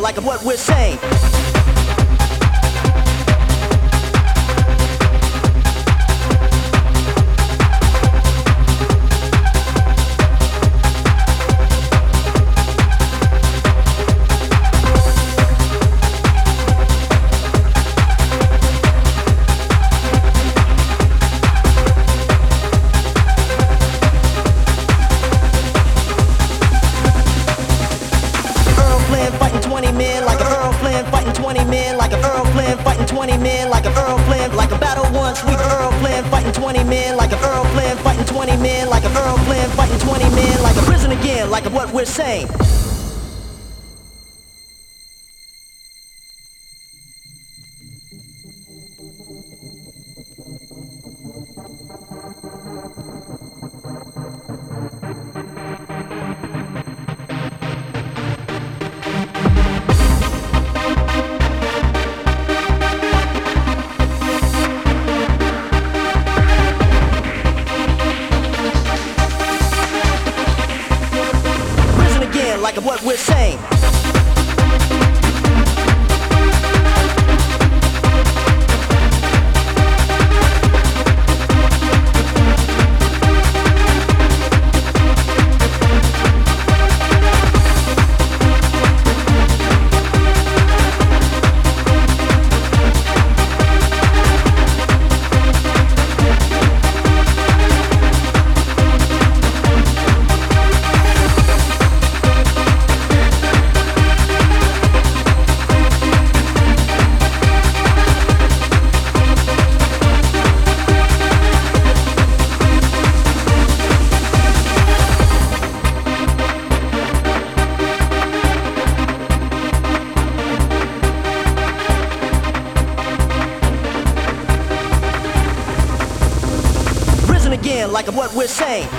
like what we're saying. Fighting 20 men like a Earl Flynn, fighting 20 men like a Earl Flynn, fighting 20 men like a Earl Flynn, like a battle once we Earl Flynn, fighting 20 men like a Earl Flynn, fighting 20 men like a Earl Flynn, fighting 20 men like a prison again, like what we're saying. Like what we're saying. Again, like what we're saying.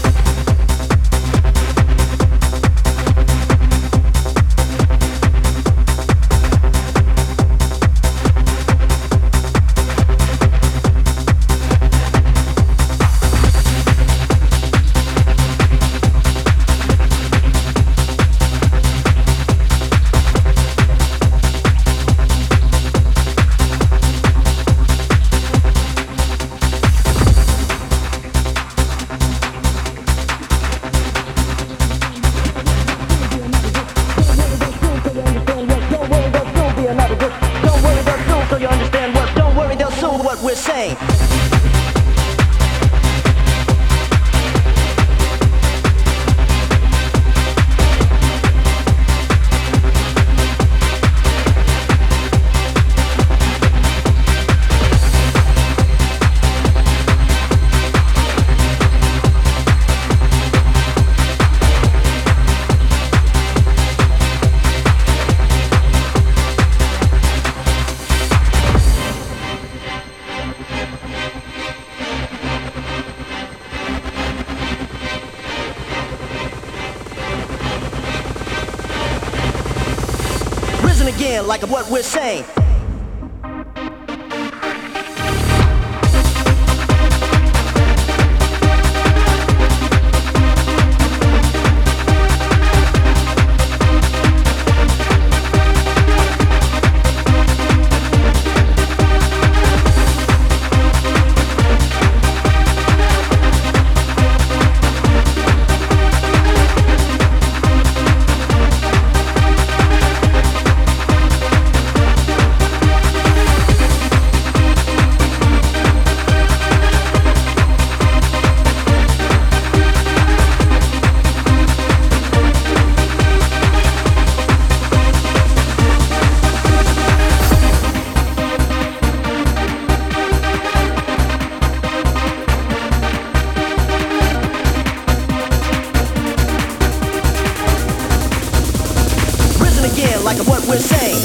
What we're saying. Again, like what we're saying. Like what we're saying.